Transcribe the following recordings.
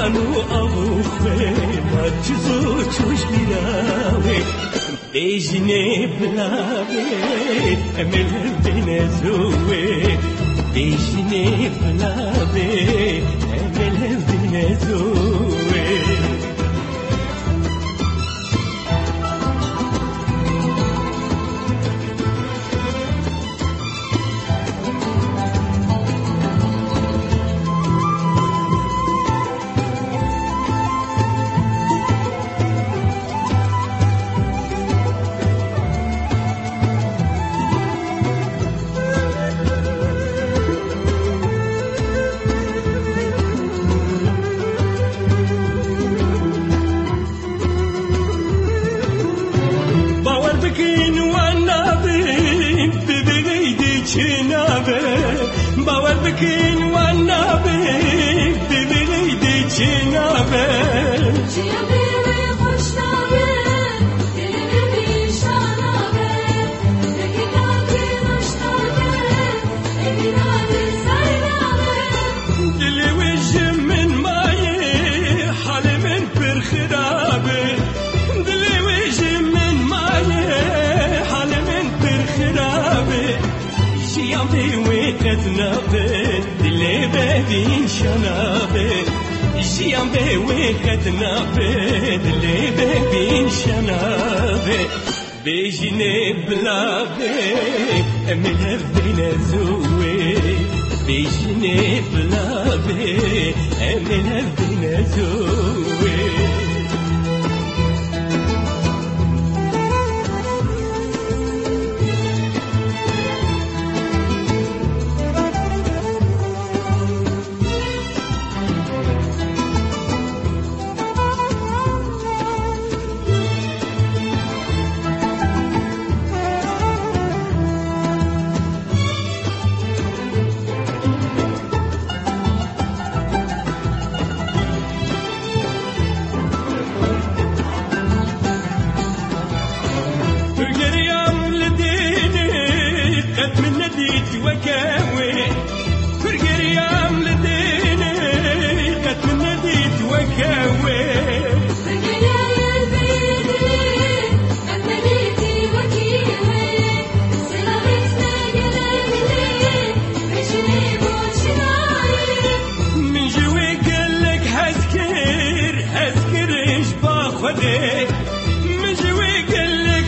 وانو أبوخي ما تزو تشوش بلاوي بيجني بلاوي أمل بنزوي بيجني بلاوي أمل بنزوي باور بكين والنبي ببليدي جنابي جنابي وخش نابي دلبي شنابي لكناتي مشتاقي لكناتي سينابي دلي وجه من ماي حالي من برخرابي دلي وجه من ماي حالي من برخرابي جيامي وكتنابي دلي بابين شنابي جيامي وكتنابي دلي بابين شنابي بيجني بلابي أمل بنزوي بيجني بلابي أمل بنزوي وكاوي فرق ريام لديني قد من نديت وكاوي فرق ريام بيدي قد نديتي وكيوي سلامتنا قلبي بجني بوشناي من جوي قلك هسكر ايش باخذي من جوي قلك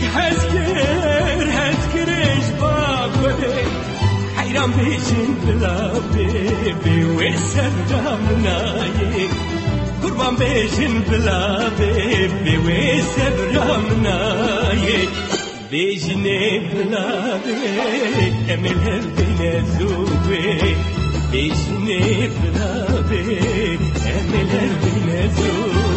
هسكر ايش باخذي حيران بيجن بلا بيبي ويسر مناي قربان بيجن بلا بيبي ويسر مناي بيجني بلا بيبي أمل بنزوي بيجني بلا بيبي أمل بنزوي